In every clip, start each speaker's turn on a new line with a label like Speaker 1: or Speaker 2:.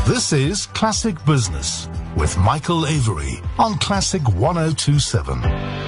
Speaker 1: This is Classic Business with Michael Avery on Classic 1027.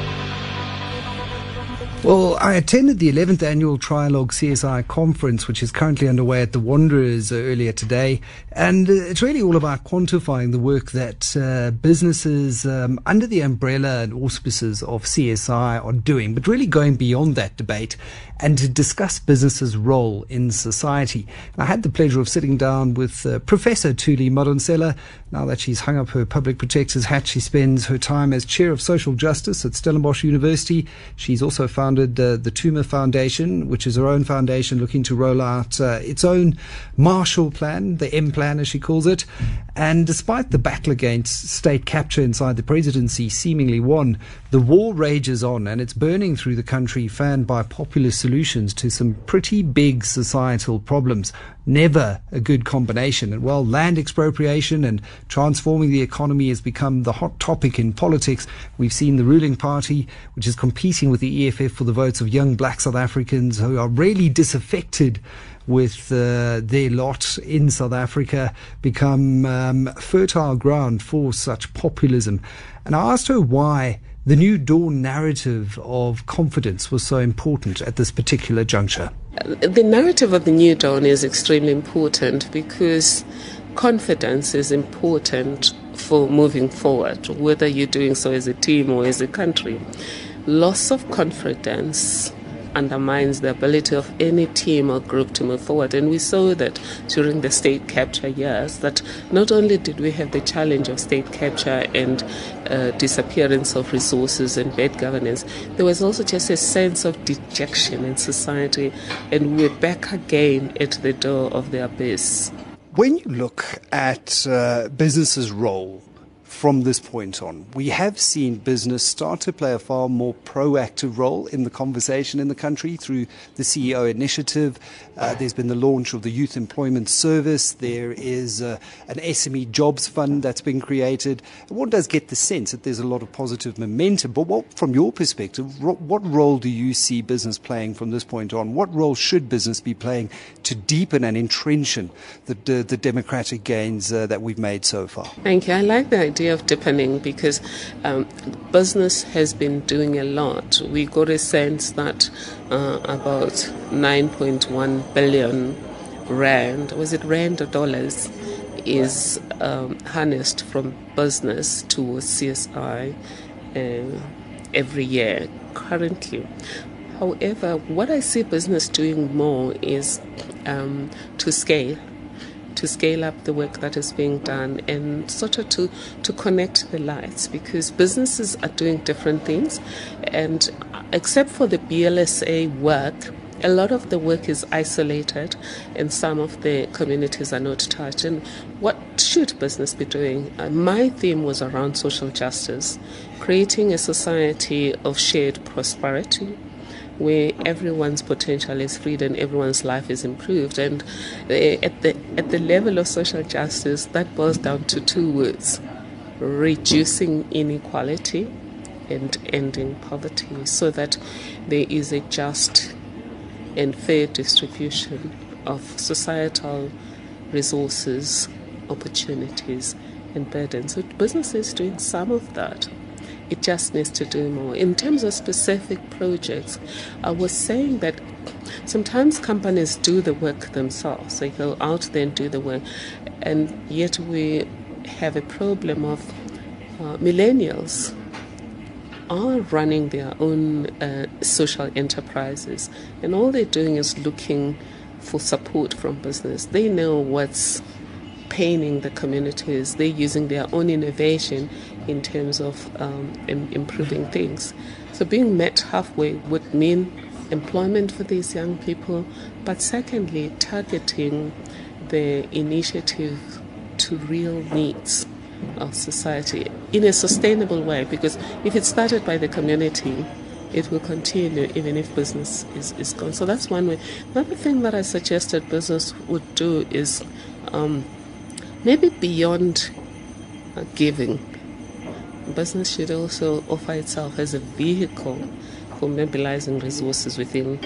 Speaker 2: Well, I attended the 11th annual Trialogue CSI conference, which is currently underway at the Wanderers earlier today. And it's really all about quantifying the work that businesses under the umbrella and auspices of CSI are doing, but really going beyond that debate and to discuss businesses' role in society. And I had the pleasure of sitting down with Professor Thuli Madonsela. Now that she's hung up her public protector's hat, she spends her time as Chair of Social Justice at Stellenbosch University. She's also founded the Tuma Foundation, which is her own foundation looking to roll out its own Marshall Plan, the M Plan as she calls it. And despite the battle against state capture inside the presidency seemingly won, the war rages on and it's burning through the country, fanned by populist solutions to some pretty big societal problems. Never a good combination. And while land expropriation and transforming the economy has become the hot topic in politics, we've seen the ruling party, which is competing with the EFF for the votes of young black South Africans who are really disaffected with their lot in South Africa, become fertile ground for such populism. And I asked her why the New Dawn narrative of confidence was so important at this particular juncture.
Speaker 3: The narrative of the New Dawn is extremely important because confidence is important for moving forward, whether you're doing so as a team or as a country. Loss of confidence undermines the ability of any team or group to move forward. And we saw that during the state capture years, that not only did we have the challenge of state capture and disappearance of resources and bad governance, there was also just a sense of dejection in society, and we're back again at the door of the abyss.
Speaker 2: When you look at business's role from this point on, we have seen business start to play a far more proactive role in the conversation in the country through the CEO initiative. There's been the launch of the Youth Employment Service. There is an SME Jobs Fund that's been created. One does get the sense that there's a lot of positive momentum. But from your perspective, what role do you see business playing from this point on? What role should business be playing to deepen and entrench the democratic gains that we've made so far?
Speaker 3: Thank you. I like the idea of deepening because business has been doing a lot. We got a sense that about 9.1 billion rand, was it rand or dollars, is harnessed from business towards CSI every year currently. However, what I see business doing more is to scale up the work that is being done and sort of to connect the lights, because businesses are doing different things, and except for the BLSA work, a lot of the work is isolated and some of the communities are not touched. And what should business be doing? My theme was around social justice, creating a society of shared prosperity, where everyone's potential is freed and everyone's life is improved. And at the level of social justice, that boils down to two words: reducing inequality and ending poverty, so that there is a just and fair distribution of societal resources, opportunities and burdens. So business is doing some of that. It just needs to do more. In terms of specific projects, I was saying that sometimes companies do the work themselves. They go out there and do the work, and yet we have a problem of millennials are running their own social enterprises, and all they're doing is looking for support from business. They know what's paining the communities. They're using their own innovation in terms of improving things. So being met halfway would mean employment for these young people, but secondly, targeting the initiative to real needs of society in a sustainable way, because if it's started by the community, it will continue even if business is gone. So that's one way. Another thing that I suggested business would do is maybe beyond giving, business should also offer itself as a vehicle for mobilizing resources within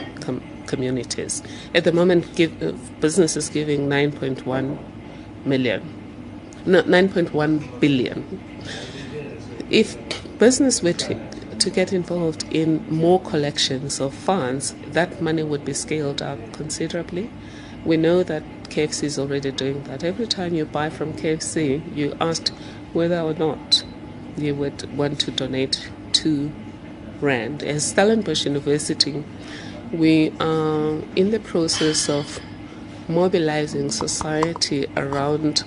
Speaker 3: communities. At the moment, business is giving 9.1 million 9.1 billion. If business were to get involved in more collections of funds, that money would be scaled up considerably. We know that KFC is already doing that. Every time you buy from KFC, you asked whether or not you would want to donate R2. As Stellenbosch University, we are in the process of mobilizing society around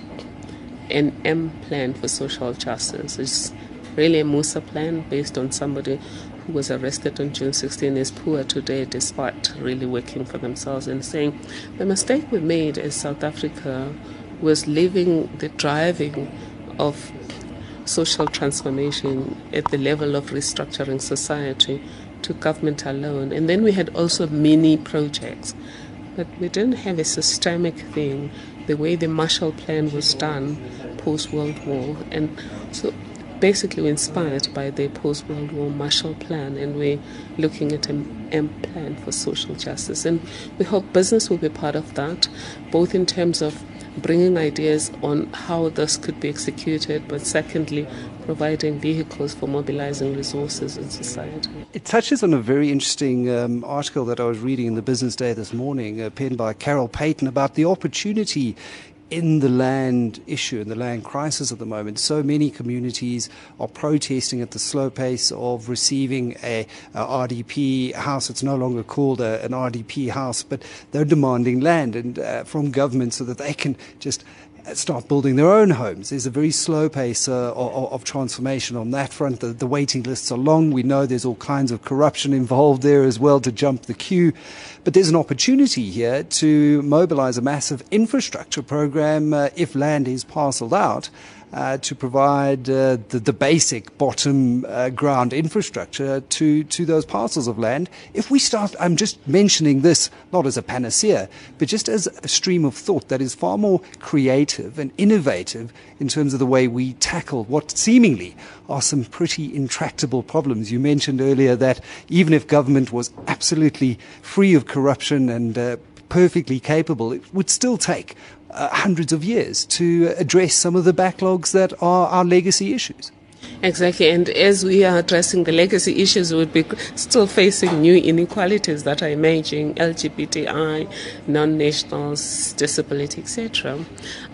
Speaker 3: an M plan for social justice. It's really a Musa plan based on somebody who was arrested on June 16 is poor today despite really working for themselves, and saying the mistake we made as South Africa was leaving the driving of social transformation at the level of restructuring society to government alone. And then we had also mini projects, but we didn't have a systemic thing the way the Marshall Plan was done post-World War. And so basically we're inspired by the post-World War Marshall Plan, and we're looking at an M plan for social justice. And we hope business will be part of that, both in terms of bringing ideas on how this could be executed, but secondly, providing vehicles for mobilizing resources in society.
Speaker 2: It touches on a very interesting article that I was reading in the Business Day this morning, penned by Carol Payton, about the opportunity in the land issue, in the land crisis at the moment. So many communities are protesting at the slow pace of receiving a RDP house. It's no longer called an RDP house, but they're demanding land and from government so that they can just start building their own homes. There's a very slow pace of transformation on that front. The waiting lists are long. We know there's all kinds of corruption involved there as well to jump the queue. But there's an opportunity here to mobilize a massive infrastructure program if land is parceled out. To provide the basic bottom ground infrastructure to those parcels of land. If we start, I'm just mentioning this not as a panacea, but just as a stream of thought that is far more creative and innovative in terms of the way we tackle what seemingly are some pretty intractable problems. You mentioned earlier that even if government was absolutely free of corruption and perfectly capable, it would still take hundreds of years to address some of the backlogs that are our legacy issues.
Speaker 3: Exactly, and as we are addressing the legacy issues, we would be still facing new inequalities that are emerging: LGBTI, non-nationals, disability, etc.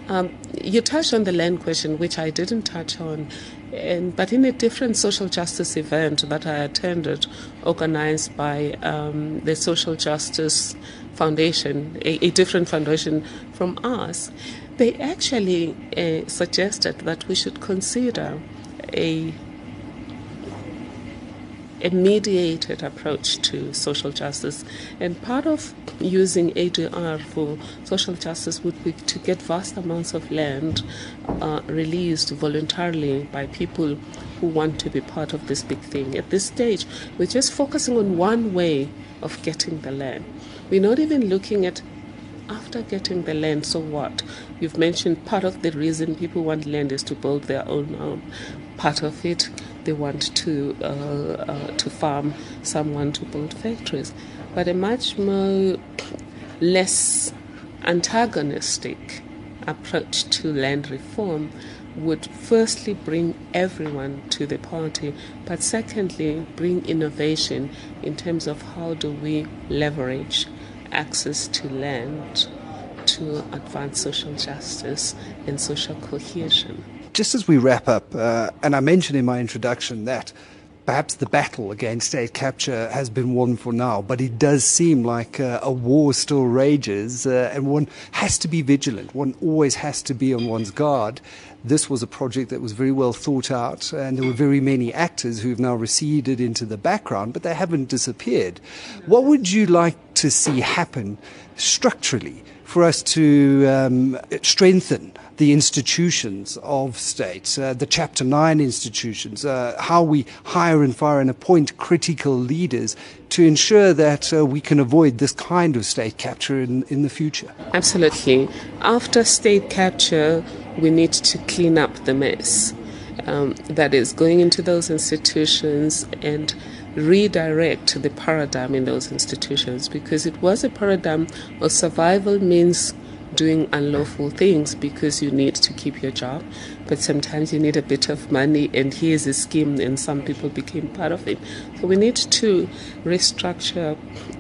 Speaker 3: You touched on the land question, which I didn't touch on, but in a different social justice event that I attended, organized by the Social Justice Foundation, a different foundation from us, they actually suggested that we should consider a mediated approach to social justice. And part of using ADR for social justice would be to get vast amounts of land released voluntarily by people who want to be part of this big thing. At this stage, we're just focusing on one way of getting the land. We're not even looking at after getting the land, so what? You've mentioned part of the reason people want land is to build their own home. Part of it, they want to farm, someone to build factories. But a much more less antagonistic approach to land reform would firstly bring everyone to the party, but secondly bring innovation in terms of how do we leverage access to land to advance social justice and social cohesion.
Speaker 2: Just as we wrap up, and I mentioned in my introduction that perhaps the battle against state capture has been won for now, but it does seem like a war still rages, and one has to be vigilant. One always has to be on one's guard. This was a project that was very well thought out, and there were very many actors who've now receded into the background, but they haven't disappeared. What would you like to see happen structurally for us to strengthen the institutions of state, the Chapter 9 institutions, how we hire and fire and appoint critical leaders to ensure that we can avoid this kind of state capture in the future?
Speaker 3: Absolutely. After state capture, we need to clean up the mess. That is, going into those institutions and redirect the paradigm in those institutions, because it was a paradigm of survival means doing unlawful things because you need to keep your job, but sometimes you need a bit of money, and here's a scheme, and some people became part of it. So we need to restructure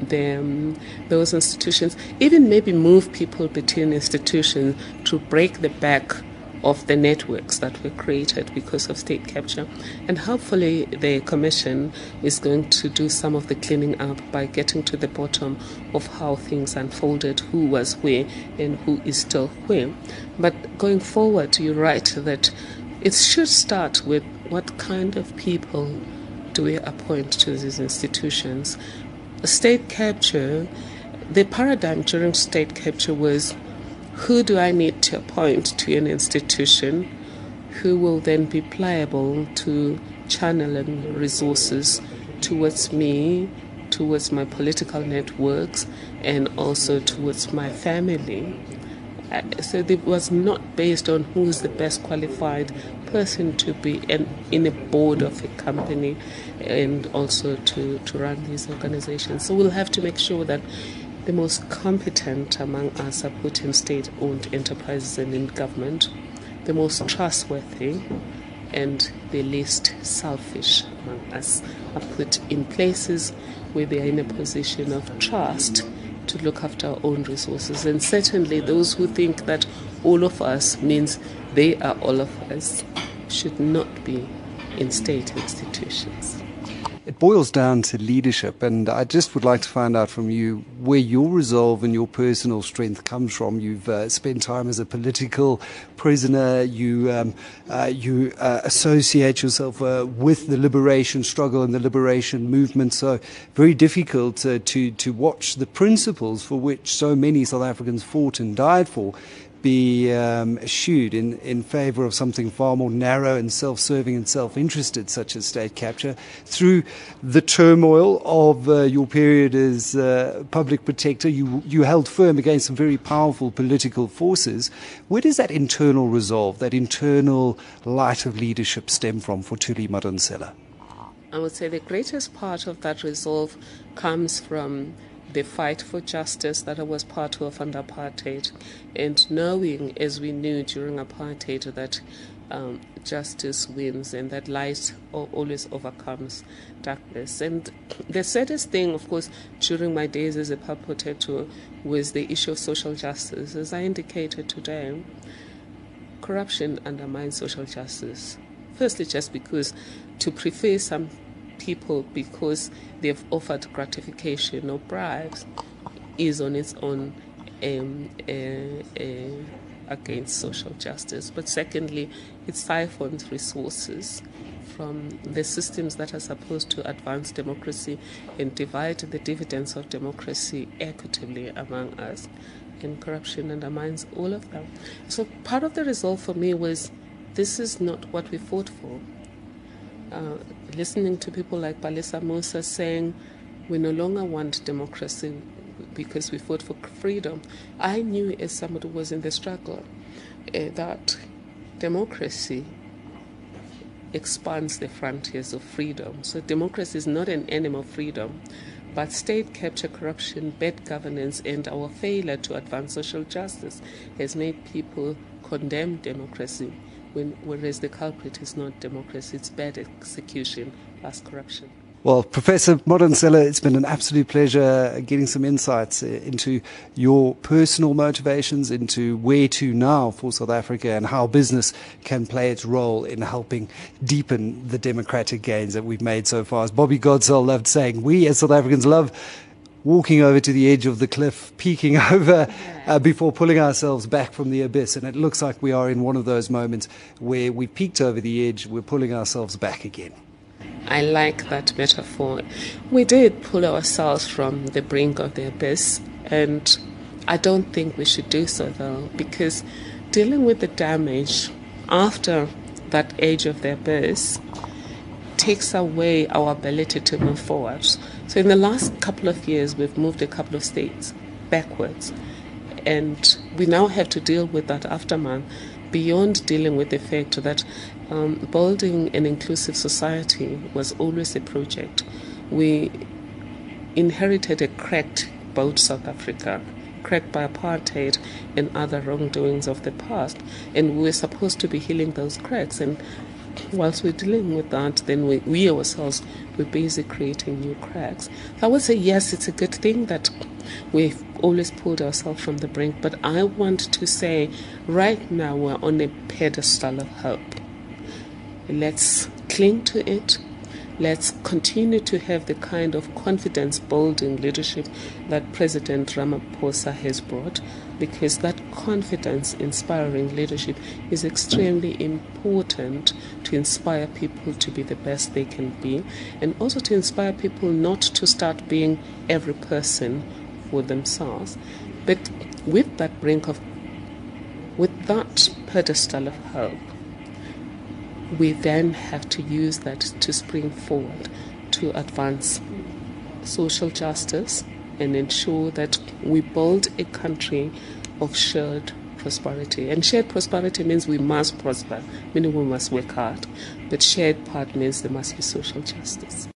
Speaker 3: those institutions, even maybe move people between institutions to break the back of the networks that were created because of state capture. And hopefully the Commission is going to do some of the cleaning up by getting to the bottom of how things unfolded, who was where and who is still where. But going forward, you're right that it should start with what kind of people do we appoint to these institutions. State capture, the paradigm during state capture was, who do I need to appoint to an institution who will then be pliable to channeling resources towards me, towards my political networks, and also towards my family. So it was not based on who is the best qualified person to be in a board of a company and also to run these organizations. So we'll have to make sure that the most competent among us are put in state-owned enterprises and in government, the most trustworthy and the least selfish among us are put in places where they are in a position of trust to look after our own resources. And certainly those who think that all of us means they are all of us should not be in state institutions.
Speaker 2: It boils down to leadership, and I just would like to find out from you where your resolve and your personal strength comes from. You've spent time as a political prisoner. You associate yourself with the liberation struggle and the liberation movement. So very difficult to watch the principles for which so many South Africans fought and died for be eschewed in favor of something far more narrow and self-serving and self-interested, such as state capture. Through the turmoil of your period as public protector, you held firm against some very powerful political forces. Where does that internal resolve, that internal light of leadership stem from for Thuli Madonsela?
Speaker 3: I would say the greatest part of that resolve comes from the fight for justice that I was part of under apartheid, and knowing, as we knew during apartheid, that justice wins and that light always overcomes darkness. And the saddest thing, of course, during my days as a public protector was the issue of social justice. As I indicated today, corruption undermines social justice. Firstly, just because to prefer some people because they've offered gratification or bribes is on its own against social justice. But secondly, it siphons resources from the systems that are supposed to advance democracy and divide the dividends of democracy equitably among us. And corruption undermines all of them. So part of the resolve for me was, this is not what we fought for. Listening to people like Palesa Musa saying we no longer want democracy because we fought for freedom, I knew, as somebody who was in the struggle, that democracy expands the frontiers of freedom. So democracy is not an enemy of freedom, but state capture, corruption, bad governance, and our failure to advance social justice has made people condemn democracy, whereas the culprit is not democracy, it's bad execution plus corruption.
Speaker 2: Well, Professor Madonsela, it's been an absolute pleasure getting some insights into your personal motivations, into where to now for South Africa and how business can play its role in helping deepen the democratic gains that we've made so far. As Bobby Godsell loved saying, we as South Africans love walking over to the edge of the cliff, peeking over before pulling ourselves back from the abyss. And it looks like we are in one of those moments where we peeked over the edge, we're pulling ourselves back again.
Speaker 3: I like that metaphor. We did pull ourselves from the brink of the abyss, and I don't think we should do so, though, because dealing with the damage after that edge of the abyss takes away our ability to move forward. So in the last couple of years, we've moved a couple of states backwards, and we now have to deal with that aftermath beyond dealing with the fact that building an inclusive society was always a project. We inherited a cracked boat South Africa cracked by apartheid and other wrongdoings of the past. And we're supposed to be healing those cracks. And whilst we're dealing with that, then we ourselves, we're busy creating new cracks. So I would say, yes, it's a good thing that we've always pulled ourselves from the brink. But I want to say, right now, we're on a pedestal of hope. Let's cling to it. Let's continue to have the kind of confidence-building leadership that President Ramaphosa has brought, because that confidence-inspiring leadership is extremely important to inspire people to be the best they can be, and also to inspire people not to start being every person for themselves. But with that pedestal of hope, we then have to use that to spring forward to advance social justice and ensure that we build a country of shared prosperity. And shared prosperity means we must prosper, meaning we must work hard. But shared part means there must be social justice.